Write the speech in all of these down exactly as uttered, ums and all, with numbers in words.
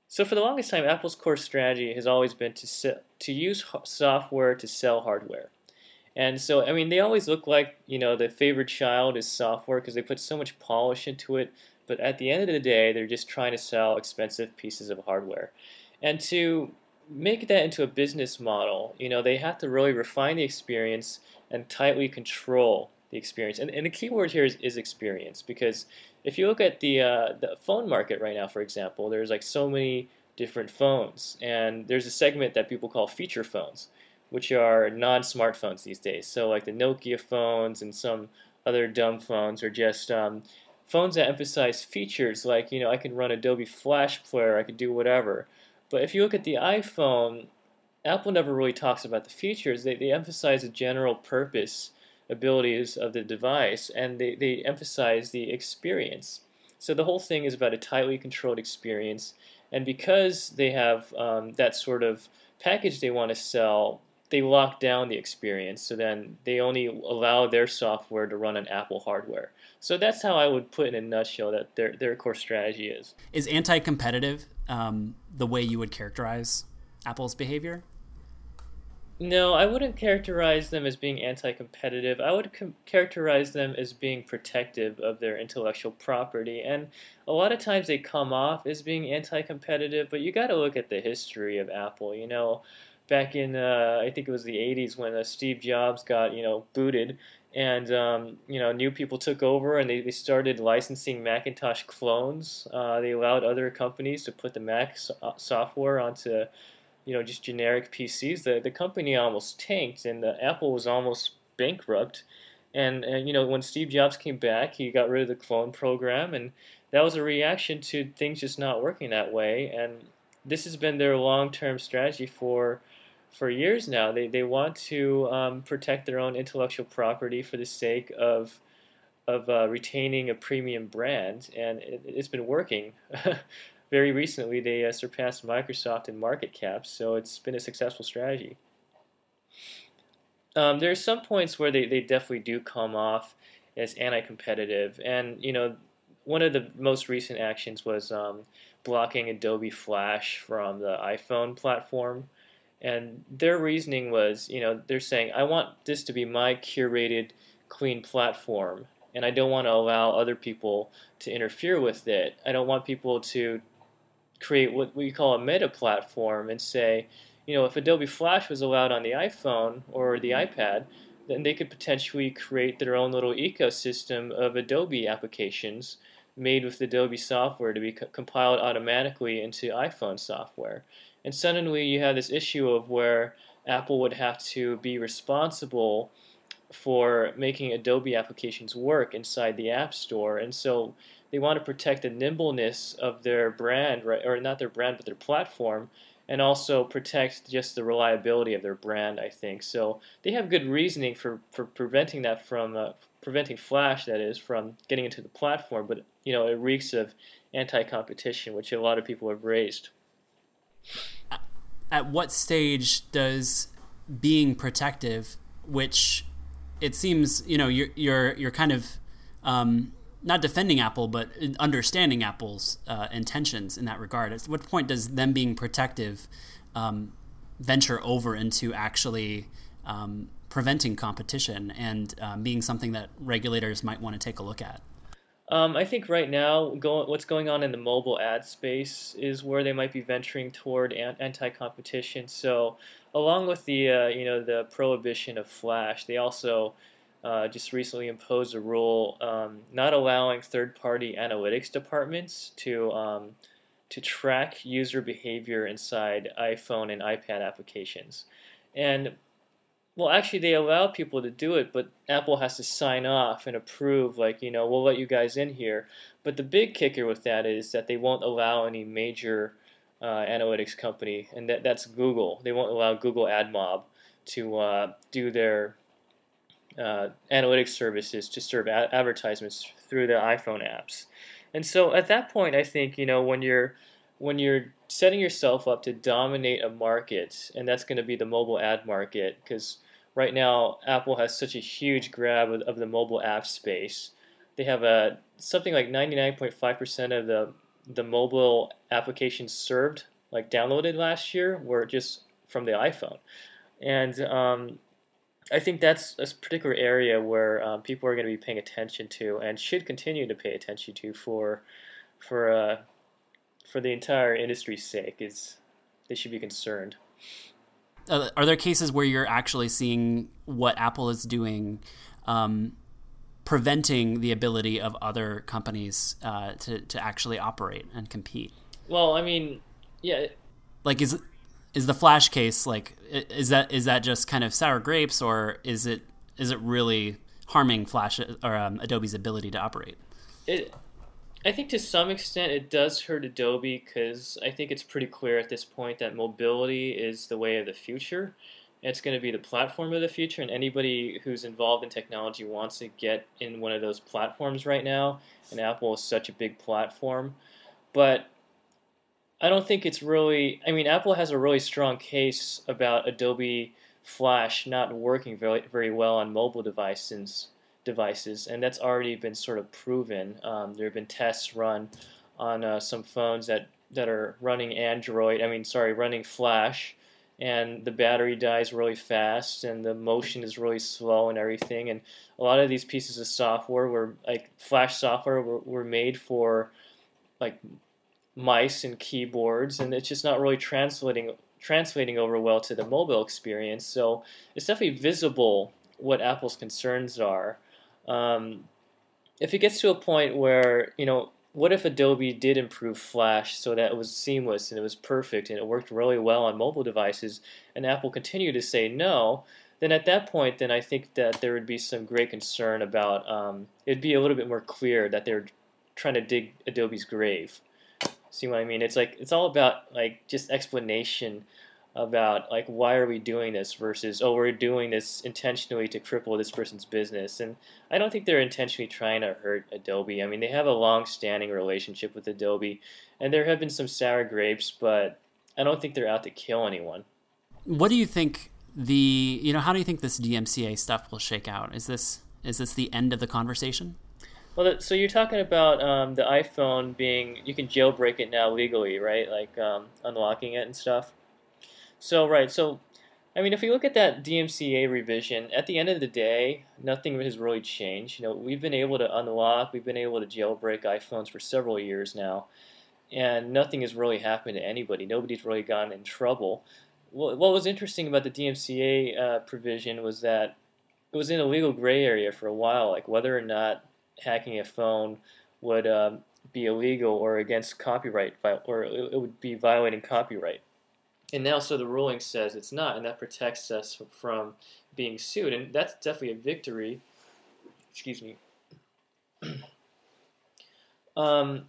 So for the longest time, Apple's core strategy has always been to se- to use h- software to sell hardware. And so, I mean, they always look like, you know, the favorite child is software because they put so much polish into it. But at the end of the day, they're just trying to sell expensive pieces of hardware. And to make that into a business model, you know, they have to really refine the experience and tightly control the experience. And, and the key word here is, is experience, because if you look at the uh, the phone market right now, for example, there's like so many different phones, and there's a segment that people call feature phones, which are non-smartphones these days. So like the Nokia phones and some other dumb phones are just um, phones that emphasize features like, you know, I can run Adobe Flash Player, I could do whatever. But if you look at the iPhone, Apple never really talks about the features. They, they emphasize the general purpose abilities of the device, and they, they emphasize the experience. So the whole thing is about a tightly controlled experience. And because they have um, that sort of package they want to sell, they lock down the experience. So then they only allow their software to run on Apple hardware. So that's how I would put in a nutshell that their, their core strategy is. Is anti-competitive um, the way you would characterize Apple's behavior? No, I wouldn't characterize them as being anti-competitive. I would com- characterize them as being protective of their intellectual property. And a lot of times they come off as being anti-competitive, but you got to look at the history of Apple. You know, back in uh, I think it was the eighties when uh, Steve Jobs got, you know, booted, and um, you know, new people took over and they, they started licensing Macintosh clones. Uh, they allowed other companies to put the Mac so- uh, software onto, you know, just generic P Cs. The the company almost tanked, and the Apple was almost bankrupt. And, and you know, when Steve Jobs came back, he got rid of the clone program, and that was a reaction to things just not working that way. And this has been their long-term strategy for for years now. They they want to um, protect their own intellectual property for the sake of of uh, retaining a premium brand, and it, it's been working. Very recently, they uh, surpassed Microsoft in market cap, so it's been a successful strategy. Um, there are some points where they, they definitely do come off as anti-competitive, and you know, one of the most recent actions was um, blocking Adobe Flash from the iPhone platform. And their reasoning was, you know, they're saying, I want this to be my curated, clean platform, and I don't want to allow other people to interfere with it. I don't want people to create what we call a meta platform and say, you know, if Adobe Flash was allowed on the iPhone or the iPad, then they could potentially create their own little ecosystem of Adobe applications made with Adobe software to be co- compiled automatically into iPhone software. And suddenly you have this issue of where Apple would have to be responsible for making Adobe applications work inside the App Store. And so they want to protect the nimbleness of their brand, right? Or not their brand, but their platform, and also protect just the reliability of their brand, I think. So they have good reasoning for, for preventing that from, uh, preventing Flash, that is, from getting into the platform. But, you know, it reeks of anti-competition, which a lot of people have raised. At what stage does being protective, which it seems, you know, you're you're you're kind of um, not defending Apple, but understanding Apple's uh, intentions in that regard. At what point does them being protective um, venture over into actually um, preventing competition and um, being something that regulators might want to take a look at? Um, I think right now, go, what's going on in the mobile ad space is where they might be venturing toward an, anti-competition. So, along with the uh, you know the prohibition of Flash, they also uh, just recently imposed a rule um, not allowing third-party analytics departments to um, to track user behavior inside iPhone and iPad applications. And well, actually, they allow people to do it, but Apple has to sign off and approve, like, you know, we'll let you guys in here. But the big kicker with that is that they won't allow any major uh, analytics company, and that, that's Google. They won't allow Google AdMob to uh, do their uh, analytics services to serve a- advertisements through the iPhone apps. And so at that point, I think, you know, when you're when you're setting yourself up to dominate a market, and that's going to be the mobile ad market, because right now Apple has such a huge grab of, of the mobile app space. They have a something like ninety-nine point five percent of the the mobile applications served, like downloaded last year, were just from the iPhone. And um, I think that's a particular area where um, people are going to be paying attention to and should continue to pay attention to for for uh, for the entire industry's sake. Is they should be concerned. Uh, are there cases where you're actually seeing what Apple is doing, um, preventing the ability of other companies uh, to to actually operate and compete? Well, I mean, yeah. Like, is is the Flash case like is that is that just kind of sour grapes, or is it is it really harming Flash or um, Adobe's ability to operate? It, I think to some extent it does hurt Adobe, because I think it's pretty clear at this point that mobility is the way of the future. It's going to be the platform of the future, and anybody who's involved in technology wants to get in one of those platforms right now, and Apple is such a big platform. But I don't think it's really, I mean, Apple has a really strong case about Adobe Flash not working very, very well on mobile devices, devices, and that's already been sort of proven. Um, there have been tests run on uh, some phones that, that are running Android, I mean, sorry, running Flash, and the battery dies really fast, and the motion is really slow and everything, and a lot of these pieces of software were, like, Flash software were, were made for, like, mice and keyboards, and it's just not really translating translating over well to the mobile experience. So it's definitely visible what Apple's concerns are. Um, if it gets to a point where, you know, what if Adobe did improve Flash so that it was seamless and it was perfect and it worked really well on mobile devices, and Apple continued to say no, then at that point, then I think that there would be some great concern about, um, it'd be a little bit more clear that they're trying to dig Adobe's grave. See what I mean? It's like it's all about like just explanation about like why are we doing this versus oh we're doing this intentionally to cripple this person's business. And I don't think they're intentionally trying to hurt Adobe. I mean, they have a long-standing relationship with Adobe, and there have been some sour grapes, but I don't think they're out to kill anyone. What do you think the you know how do you think this D M C A stuff will shake out? Is this is this the end of the conversation? Well, so you're talking about um, the iPhone being, you can jailbreak it now legally, right? Like um, unlocking it and stuff. So, right, so, I mean, if we look at that D M C A revision, at the end of the day, nothing has really changed. You know, we've been able to unlock, we've been able to jailbreak iPhones for several years now, and nothing has really happened to anybody. Nobody's really gotten in trouble. What was interesting about the D M C A uh, provision was that it was in a legal gray area for a while, like whether or not hacking a phone would um, be illegal or against copyright, or it would be violating copyright. And now, so the ruling says it's not, and that protects us from being sued, and that's definitely a victory. Excuse me. um,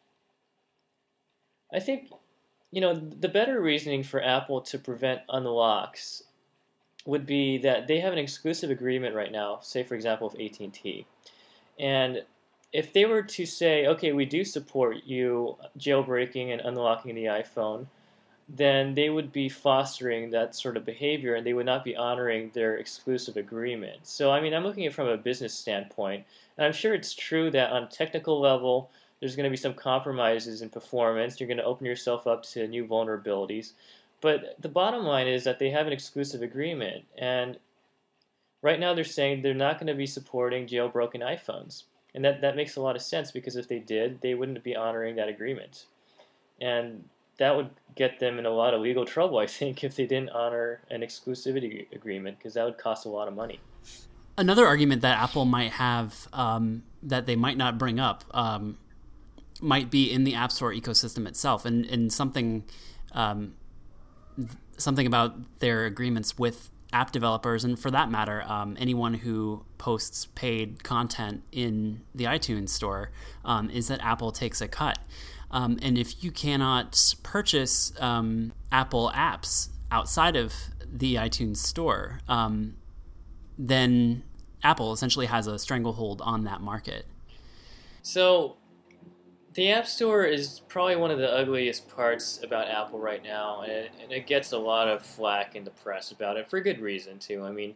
I think, you know, the better reasoning for Apple to prevent unlocks would be that they have an exclusive agreement right now, say, for example, with A T and T. And if they were to say, okay, we do support you jailbreaking and unlocking the iPhone, then they would be fostering that sort of behavior, and they would not be honoring their exclusive agreement. So, I mean, I'm looking at it from a business standpoint, and I'm sure it's true that on a technical level, there's going to be some compromises in performance. You're going to open yourself up to new vulnerabilities. But the bottom line is that they have an exclusive agreement, and right now they're saying they're not going to be supporting jailbroken iPhones. And that, that makes a lot of sense, because if they did, they wouldn't be honoring that agreement. And that would get them in a lot of legal trouble, I think, if they didn't honor an exclusivity agreement, because that would cost a lot of money. Another argument that Apple might have um, that they might not bring up um, might be in the App Store ecosystem itself, and, and something um, something about their agreements with app developers, and for that matter, um, anyone who posts paid content in the iTunes store, um, is that Apple takes a cut. Um, and if you cannot purchase um, Apple apps outside of the iTunes store, um, then Apple essentially has a stranglehold on that market. So the App Store is probably one of the ugliest parts about Apple right now, and it, and it gets a lot of flack in the press about it, for good reason, too. I mean,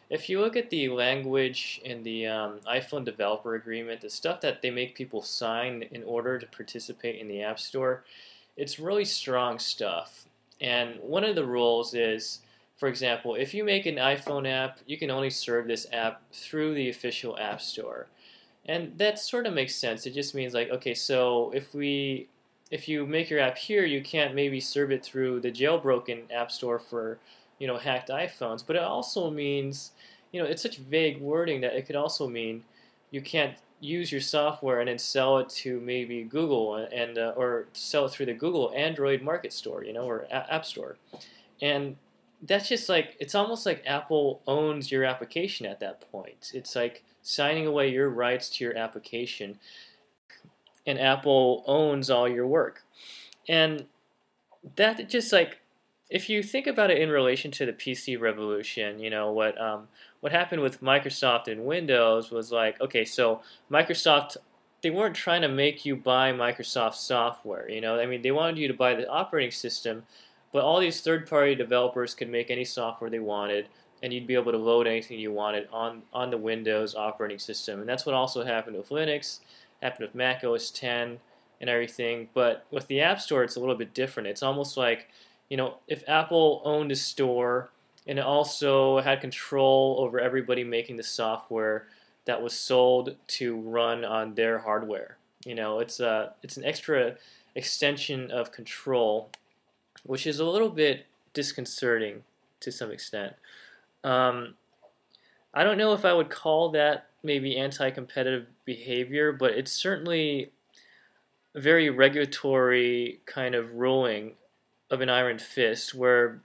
if you look at the language in the um, iPhone developer agreement, the stuff that they make people sign in order to participate in the App Store, it's really strong stuff. And one of the rules is, for example, if you make an iPhone app, you can only serve this app through the official App Store. And that sort of makes sense. It just means like, okay, so if we, if you make your app here, you can't maybe serve it through the jailbroken App Store for, you know, hacked iPhones. But it also means, you know, it's such vague wording that it could also mean you can't use your software and then sell it to maybe Google and uh, or sell it through the Google Android Market Store, you know, or a- App Store. And that's just like, it's almost like Apple owns your application at that point. It's like signing away your rights to your application, and Apple owns all your work. And that just like, if you think about it in relation to the P C revolution, you know, what um, what happened with Microsoft and Windows was like, okay, so Microsoft, they weren't trying to make you buy Microsoft software, you know, I mean, they wanted you to buy the operating system, but all these third-party developers could make any software they wanted, and you'd be able to load anything you wanted on, on the Windows operating system. And that's what also happened with Linux, happened with Mac O S ten and everything. But with the App Store, it's a little bit different. It's almost like, you know, if Apple owned a store and it also had control over everybody making the software that was sold to run on their hardware. You know, it's a, it's an extra extension of control, which is a little bit disconcerting to some extent. Um, I don't know if I would call that maybe anti-competitive behavior, but it's certainly a very regulatory kind of ruling of an iron fist where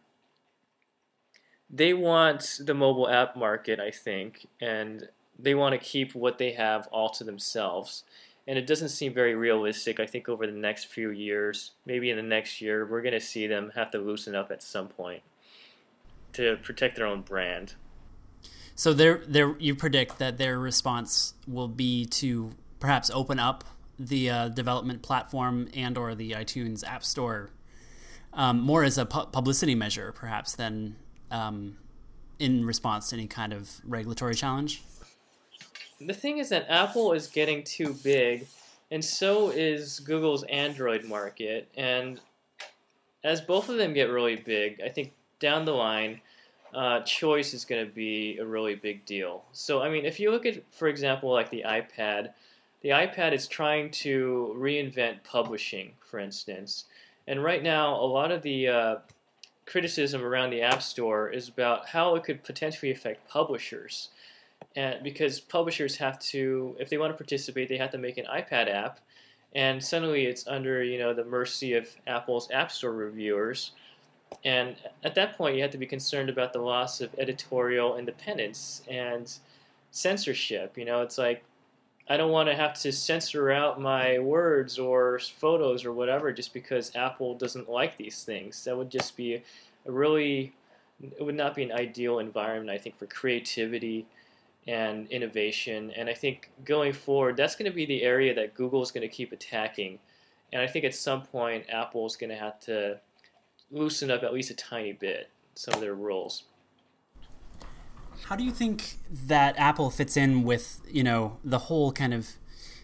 they want the mobile app market, I think, and they want to keep what they have all to themselves. And it doesn't seem very realistic. I think over the next few years, maybe in the next year, we're going to see them have to loosen up at some point to protect their own brand. So there, there, you predict that their response will be to perhaps open up the uh, development platform and or the iTunes App Store um, more as a pu- publicity measure, perhaps, than um, in response to any kind of regulatory challenge? The thing is that Apple is getting too big, and so is Google's Android market. And as both of them get really big, I think down the line, uh, choice is going to be a really big deal. So, I mean, if you look at, for example, like the iPad, the iPad is trying to reinvent publishing, for instance. And right now, a lot of the uh, criticism around the App Store is about how it could potentially affect publishers. And because publishers have to, if they want to participate, they have to make an iPad app, and suddenly it's under, you know, the mercy of Apple's App Store reviewers. And at that point, you have to be concerned about the loss of editorial independence and censorship. You know, it's like, I don't want to have to censor out my words or photos or whatever just because Apple doesn't like these things. That would just be a really, it would not be an ideal environment, I think, for creativity and innovation. And I think going forward, that's going to be the area that Google is going to keep attacking. And I think at some point, Apple is going to have to loosen up at least a tiny bit some of their rules. How do you think that Apple fits in with, you know, the whole kind of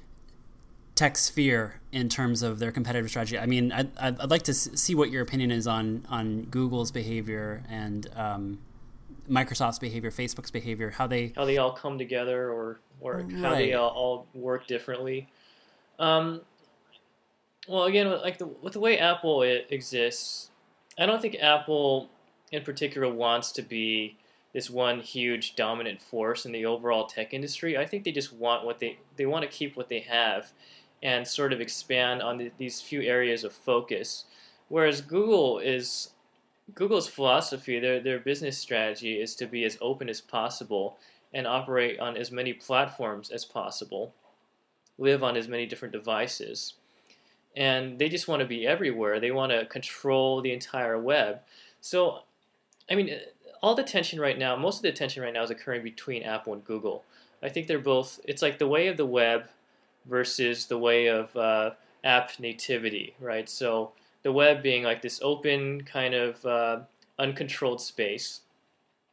tech sphere in terms of their competitive strategy? I mean, I'd, I'd like to see what your opinion is on, on Google's behavior and um, Microsoft's behavior, Facebook's behavior, how they how they all come together, or or right. how they all, all work differently. Um, well, again, like the, with the way Apple it exists, I don't think Apple in particular wants to be this one huge dominant force in the overall tech industry. I think they just want what they they want to keep what they have, and sort of expand on the, these few areas of focus. Whereas Google is Google's philosophy, their their business strategy is to be as open as possible and operate on as many platforms as possible, live on as many different devices. And they just want to be everywhere. They want to control the entire web. So, I mean, all the tension right now, most of the tension right now is occurring between Apple and Google. I think they're both, it's like the way of the web versus the way of uh, app nativity, right? So the web being like this open kind of uh, uncontrolled space,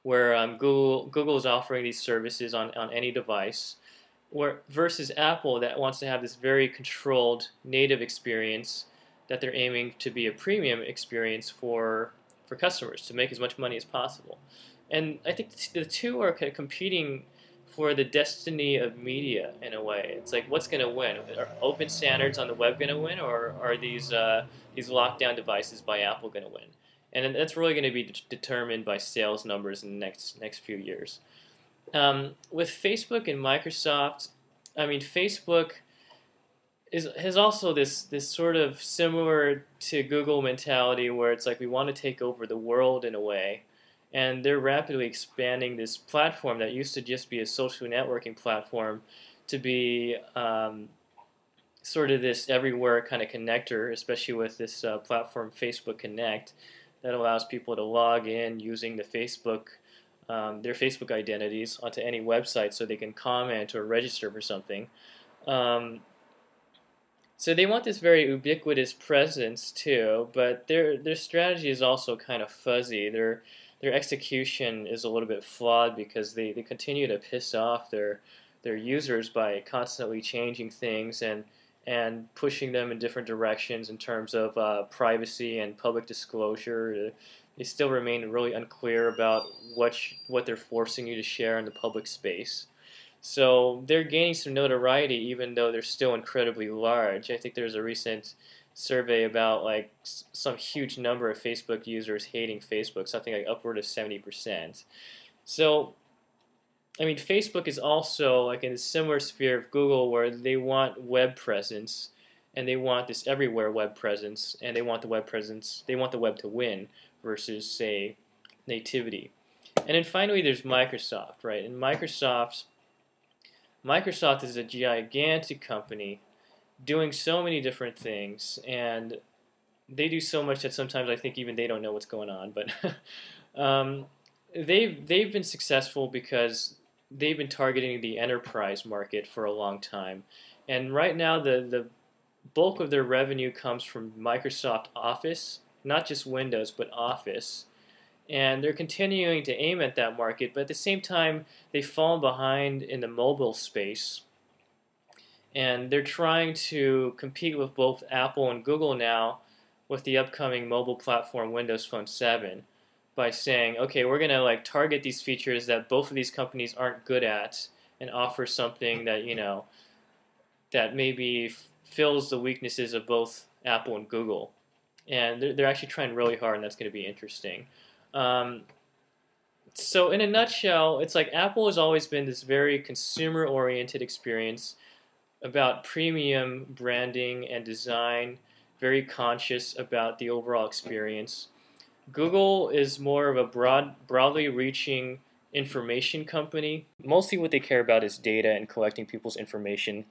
where um, Google Google is offering these services on, on any device, where versus Apple that wants to have this very controlled native experience that they're aiming to be a premium experience for for customers to make as much money as possible. And I think the two are kind of competing for the destiny of media in a way. It's like, what's going to win? Are open standards on the web going to win, or are these uh, these lockdown devices by Apple going to win? And that's really going to be de- determined by sales numbers in the next next few years. Um, with Facebook and Microsoft, I mean, Facebook is has also this this sort of similar to Google mentality where it's like we want to take over the world in a way, and they're rapidly expanding this platform that used to just be a social networking platform to be um, sort of this everywhere kind of connector, especially with this uh, platform Facebook Connect that allows people to log in using the Facebook um, their Facebook identities onto any website so they can comment or register for something. Um, So they want this very ubiquitous presence too, but their their strategy is also kind of fuzzy. Their their execution is a little bit flawed because they, they continue to piss off their their users by constantly changing things and and pushing them in different directions in terms of uh, privacy and public disclosure. They still remain really unclear about what sh- what they're forcing you to share in the public space. So they're gaining some notoriety, even though they're still incredibly large. I think there's a recent survey about like some huge number of Facebook users hating Facebook, something like upward of seventy percent. So, I mean, Facebook is also like in a similar sphere of Google where they want web presence and they want this everywhere web presence and they want the web presence, they want the web to win versus, say, nativity. And then finally, there's Microsoft, right? And Microsoft... Microsoft is a gigantic company doing so many different things, and they do so much that sometimes I think even they don't know what's going on. But um, they've they've been successful because they've been targeting the enterprise market for a long time, and right now the the bulk of their revenue comes from Microsoft Office, not just Windows but Office. And they're continuing to aim at that market, but at the same time, they've fallen behind in the mobile space. And they're trying to compete with both Apple and Google now with the upcoming mobile platform Windows Phone seven by saying, okay, we're going to like target these features that both of these companies aren't good at and offer something that, you know, that maybe f- fills the weaknesses of both Apple and Google. And they're, they're actually trying really hard, and that's going to be interesting. Um, so in a nutshell, it's like Apple has always been this very consumer-oriented experience about premium branding and design, very conscious about the overall experience. Google is more of a broad, broadly reaching information company. Mostly what they care about is data and collecting people's information.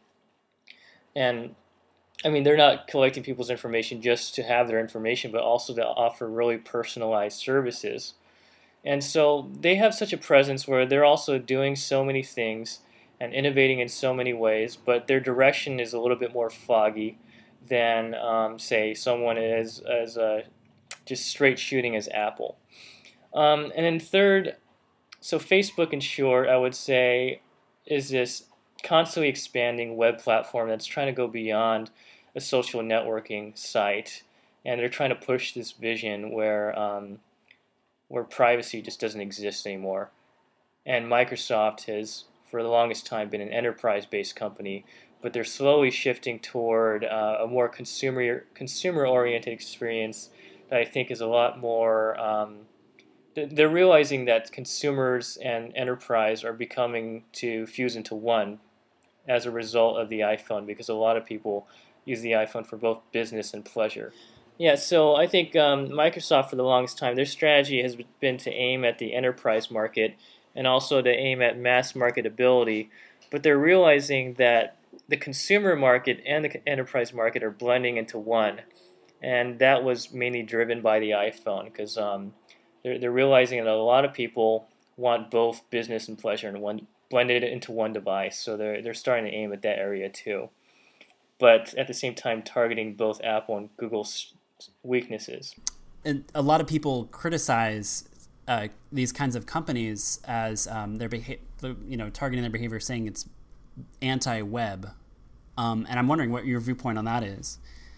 And I mean, they're not collecting people's information just to have their information, but also to offer really personalized services. And so they have such a presence where they're also doing so many things and innovating in so many ways, but their direction is a little bit more foggy than, um, say, someone is as uh, just straight shooting as Apple. Um, and then third, so Facebook, in short, I would say, is this constantly expanding web platform that's trying to go beyond a social networking site, and they're trying to push this vision where um, where privacy just doesn't exist anymore. And Microsoft has, for the longest time, been an enterprise-based company, but they're slowly shifting toward uh, a more consumer consumer-oriented experience that I think is a lot more. Um, they're realizing that consumers and enterprise are becoming to fuse into one as a result of the iPhone, because a lot of people use the iPhone for both business and pleasure. Yeah, so I think um, Microsoft, for the longest time, their strategy has been to aim at the enterprise market and also to aim at mass marketability, but they're realizing that the consumer market and the enterprise market are blending into one, and that was mainly driven by the iPhone, because um, they're, they're realizing that a lot of people want both business and pleasure in one, blended into one device, so they're, they're starting to aim at that area too. But at the same time targeting both Apple and Google's weaknesses. And a lot of people criticize uh, these kinds of companies as um, their beha- you know, targeting their behavior, saying it's anti-web. Um, and I'm wondering what your viewpoint on that is.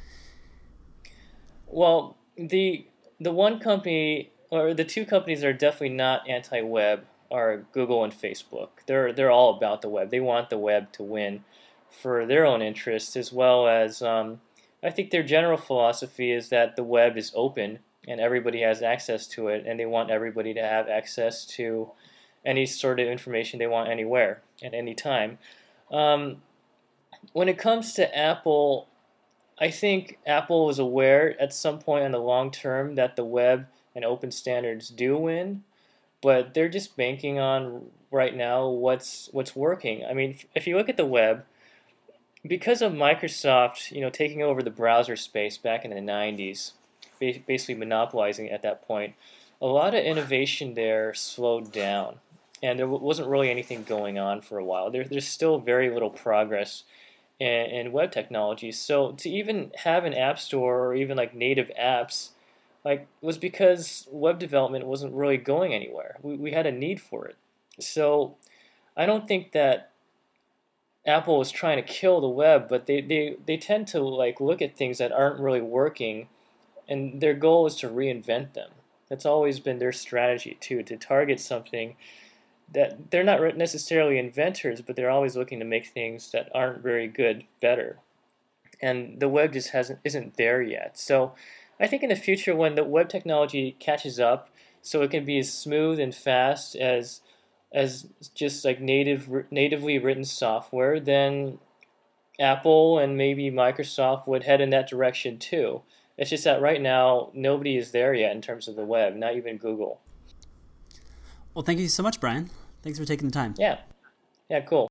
Well, the the one company or the two companies that are definitely not anti-web are Google and Facebook. They're they're all about the web. They want the web to win for their own interests, as well as um, I think their general philosophy is that the web is open and everybody has access to it, and they want everybody to have access to any sort of information they want anywhere at any time. Um, when it comes to Apple, I think Apple was aware at some point in the long term that the web and open standards do win, but they're just banking on right now what's what's working. I mean, if you look at the web, because of Microsoft, you know, taking over the browser space back in the nineties, basically monopolizing it at that point, a lot of innovation there slowed down, and there wasn't really anything going on for a while. There, there's still very little progress in, in web technology. So to even have an app store or even like native apps, like was because web development wasn't really going anywhere. We we had a need for it. So I don't think that Apple is trying to kill the web, but they, they, they tend to like look at things that aren't really working, and their goal is to reinvent them. That's always been their strategy too, to target something that they're not necessarily inventors, but they're always looking to make things that aren't very good better. And the web just hasn't isn't there yet. So I think in the future, when the web technology catches up, so it can be as smooth and fast as as just like native natively written software, then Apple and maybe Microsoft would head in that direction too. It's just that right now nobody is there yet in terms of the web, not even Google. Well, thank you so much, Brian. Thanks for taking the time. Yeah. Yeah, cool.